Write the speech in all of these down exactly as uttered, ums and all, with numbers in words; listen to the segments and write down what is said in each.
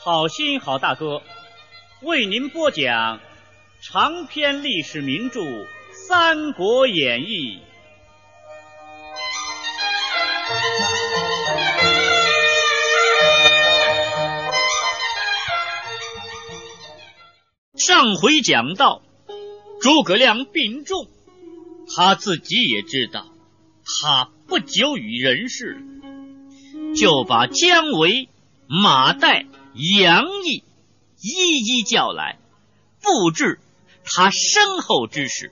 好心好大哥，为您播讲长篇历史名著《三国演义》。上回讲到诸葛亮病重，他自己也知道他不久于人世，就把姜维、马岱、杨毅一一叫来，布置他身后之事。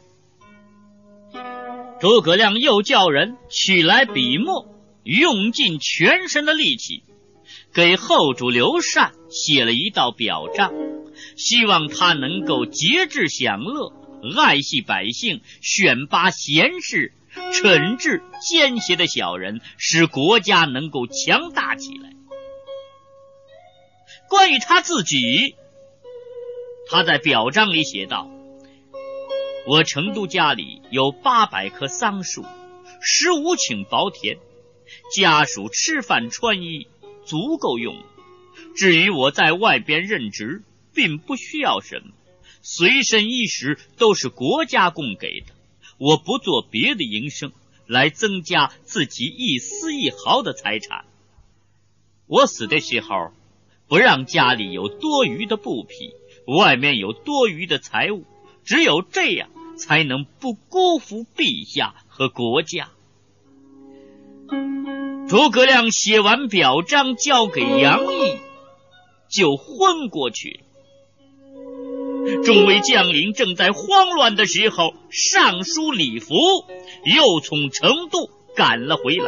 诸葛亮又叫人取来笔墨，用尽全身的力气，给后主刘禅写了一道表彰，希望他能够节制享乐，爱惜百姓，选拔贤士，惩治奸邪的小人，使国家能够强大起来。关于他自己，他在表彰里写道：我成都家里有八百棵桑树，十五顷薄田，家属吃饭穿衣足够用。至于我在外边任职，并不需要什么，随身衣食都是国家供给的，我不做别的营生来增加自己一丝一毫的财产。我死的时候，不让家里有多余的布匹，外面有多余的财物，只有这样才能不辜负陛下和国家。诸葛亮写完表彰交给杨毅，就昏过去。众位将领正在慌乱的时候，尚书李福又从成都赶了回来。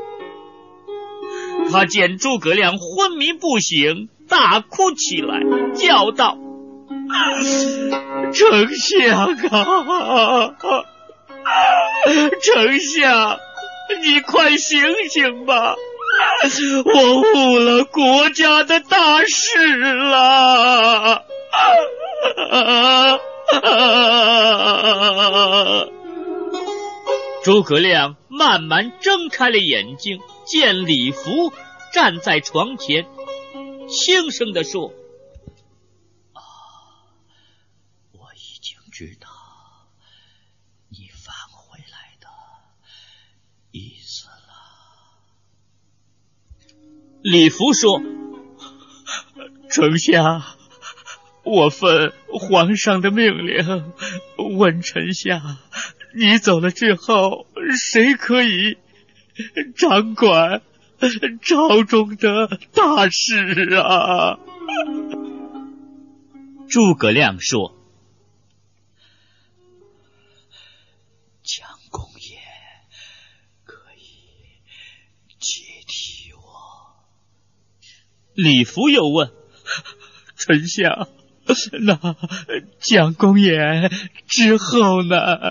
他见诸葛亮昏迷不醒，大哭起来，叫道：丞相啊，丞相，你快醒醒吧，我误了国家的大事了。诸葛亮慢慢睁开了眼睛，见李福站在床前，轻声地说：啊，我已经知道你返回来的意思了。李福说：丞相，我奉皇上的命令问丞相，你走了之后，谁可以掌管朝中的大事啊？诸葛亮说：蒋公也可以接替我。李福又问：丞相，那蒋公也之后呢？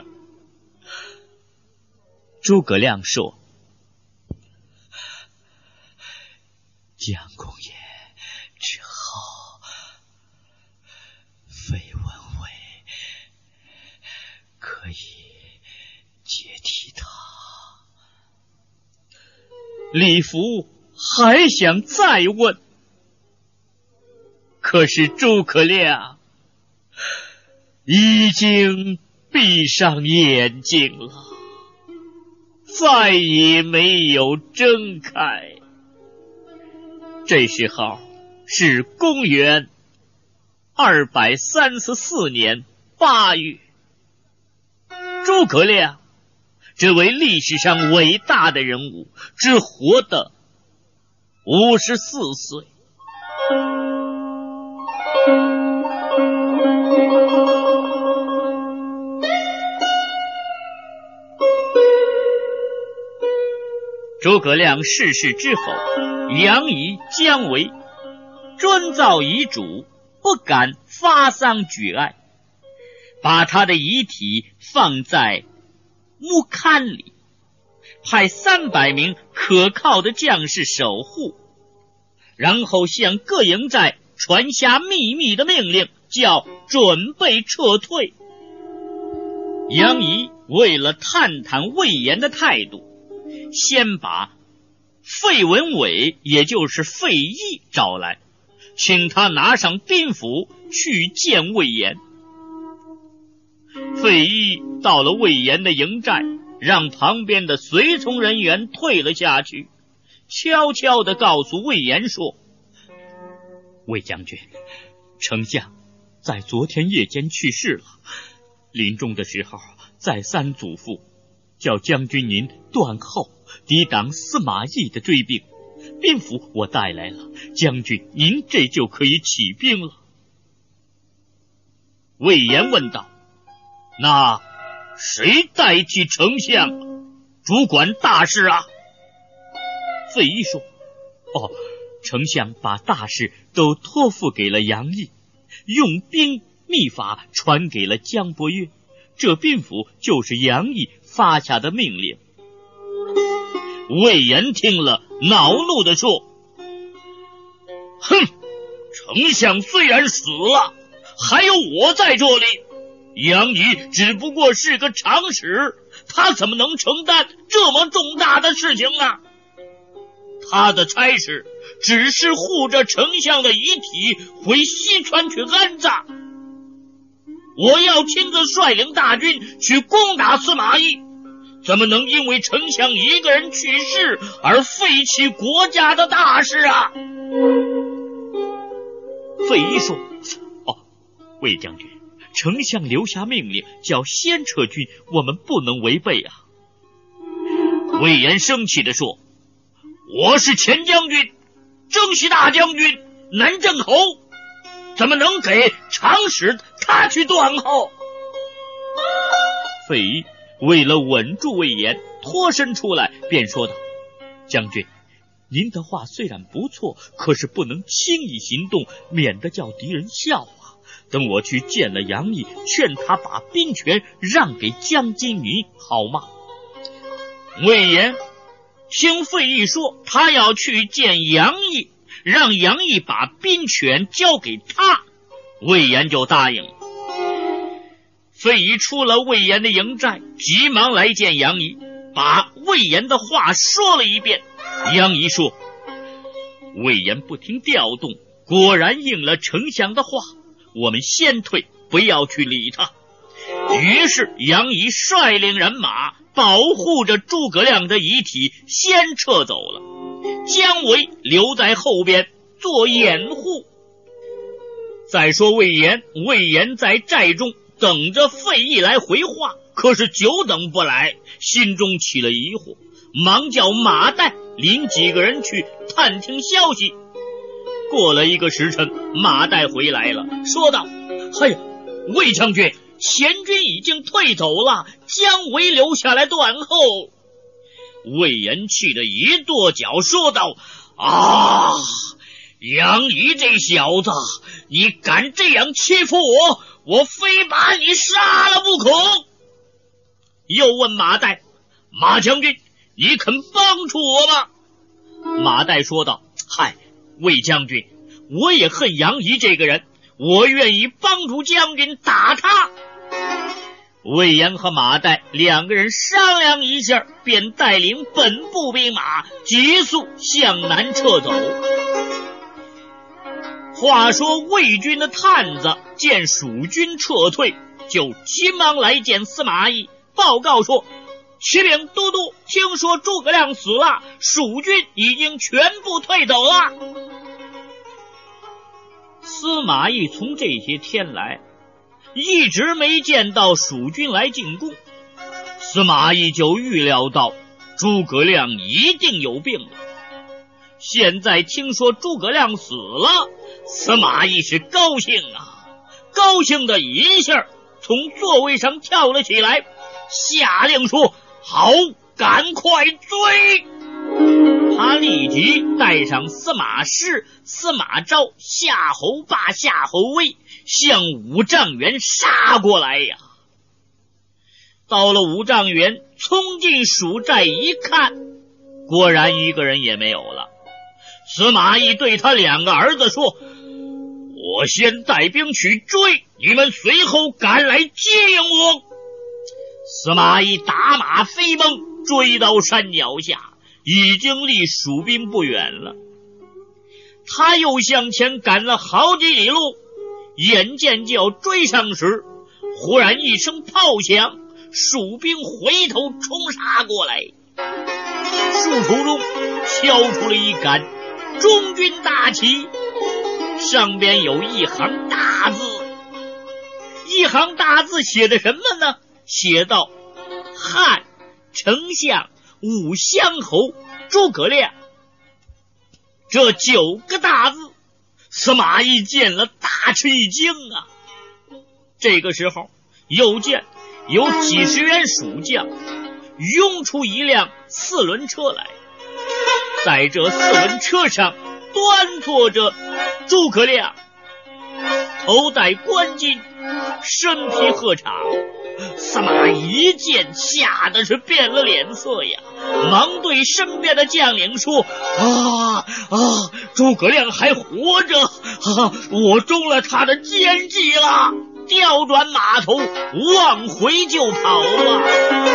诸葛亮说：蒋公也之后，费文伟可以接替他。李福还想再问，可是诸葛亮已经闭上眼睛了，再也没有睁开。这时候是公元二百三十四年八月，诸葛亮这位历史上伟大的人物只活得五十四岁。诸葛亮逝世之后，杨仪、姜维遵照遗嘱，不敢发丧举哀，把他的遗体放在木龛里，派三百名可靠的将士守护，然后向各营寨传下秘密的命令，叫准备撤退。杨仪为了探探魏延的态度，先把费文伟也就是费祎找来， 请他拿上兵符去见魏延。费祎到了魏延的营寨，让旁边的随从人员退了下去，悄悄地告诉魏延说：魏将军，丞相在昨天夜间去世了，临终的时候再三嘱咐，叫将军您断后，抵挡司马懿的追兵。兵符我带来了，将军您这就可以起兵了。魏延问道：那谁代替丞相主管大事啊？费祎说：哦，丞相把大事都托付给了杨毅，用兵秘法传给了姜伯约，这兵符就是杨毅发下的命令。魏延听了，恼怒地说：哼，丞相虽然死了，还有我在这里，杨仪只不过是个常使，他怎么能承担这么重大的事情呢？他的差事只是护着丞相的遗体回西川去安葬，我要亲自率领大军去攻打司马懿，怎么能因为丞相一个人去世而废弃国家的大事啊？费祎说：哦，魏将军，丞相留下命令叫先撤军，我们不能违背啊。魏延生气地说：我是前将军，征西大将军，南郑侯，怎么能给常使他去断后？费祎为了稳住魏延，脱身出来便说道：将军，您的话虽然不错，可是不能轻易行动，免得叫敌人笑话。等我去见了杨毅，劝他把兵权让给江金云，好吗？魏延听费祎说他要去见杨毅，让杨毅把兵权交给他，魏延就答应了。费祎出了魏延的营寨，急忙来见杨仪，把魏延的话说了一遍。杨仪说：魏延不听调动，果然应了丞相的话，我们先退，不要去理他。于是杨仪率领人马保护着诸葛亮的遗体先撤走了，姜维留在后边做掩护。再说魏延，魏延在寨中等着费祎来回话，可是久等不来，心中起了疑惑，忙叫马岱领几个人去探听消息。过了一个时辰，马岱回来了，说道：哎呀，魏将军，前军已经退走了，姜维留下来断后。魏延气得一跺脚，说道：啊，杨仪这小子，你敢这样欺负我，我非把你杀了不可。又问马岱：马将军，你肯帮助我吗？马岱说道：嗨，魏将军，我也恨杨仪这个人，我愿意帮助将军打他。魏延和马岱两个人商量一下，便带领本部兵马急速向南撤走。话说魏军的探子见蜀军撤退，就急忙来见司马懿，报告说：启禀都督，听说诸葛亮死了，蜀军已经全部退走了。司马懿从这些天来一直没见到蜀军来进攻，司马懿就预料到诸葛亮一定有病了。现在听说诸葛亮死了，司马懿是高兴啊，高兴的一下从座位上跳了起来，下令说：好，赶快追！他立即带上司马师、司马昭、夏侯霸、夏侯威向五丈原杀过来呀！到了五丈原，冲进蜀寨一看，果然一个人也没有了。司马懿对他两个儿子说：我先带兵去追，你们随后赶来接应我。司马懿打马飞奔，追到山脚下，已经离蜀兵不远了。 他又向前赶了好几里路，眼见就要追上时，忽然一声炮响，蜀兵回头冲杀过来。树丛中敲出了一杆中军大旗，上边有一行大字，一行大字写的什么呢？写道：汉丞相武乡侯诸葛亮。这九个大字，司马懿见了大吃一惊啊！这个时候，又见有几十员蜀将拥出一辆四轮车来，在这四轮车上端坐着诸葛亮，头戴冠巾，身披鹤氅。司马懿一见，吓得是变了脸色呀，忙对身边的将领说：啊啊，诸葛亮还活着啊，我中了他的奸计了！调转马头，往回就跑啊！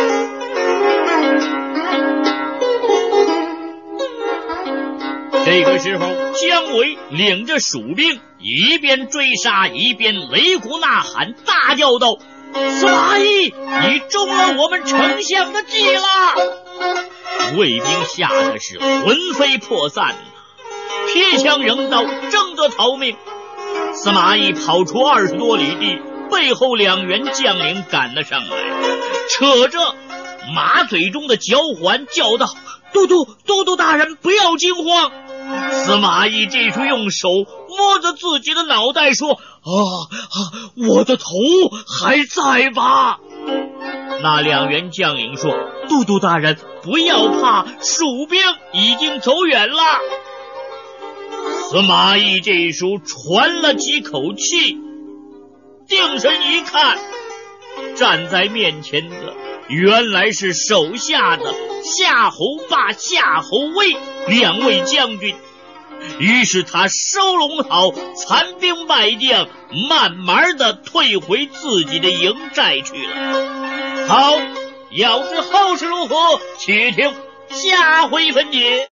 这个时候，姜维领着蜀兵一边追杀，一边擂鼓呐喊，大叫道：司马懿，你中了我们丞相的计了！卫兵吓得是魂飞魄散，贴枪扔刀，争着逃命。司马懿跑出二十多里地，背后两员将领赶了上来，扯着马嘴中的脚环叫道：都督都督大人，不要惊慌！司马懿这时用手摸着自己的脑袋说：啊啊，我的头还在吧？那两员将领说：都督大人，不要怕，蜀兵已经走远了。司马懿这时喘了几口气，定神一看，站在面前的原来是手下的夏侯霸、夏侯威两位将军。于是他收拢好残兵败将，慢慢的退回自己的营寨去了。好，要知后事如何，且听下回分解。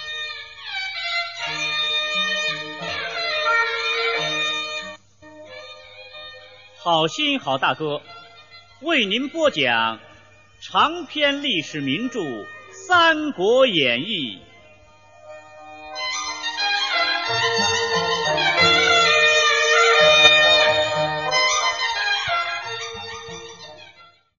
好心好大哥为您播讲长篇历史名著《三国演义》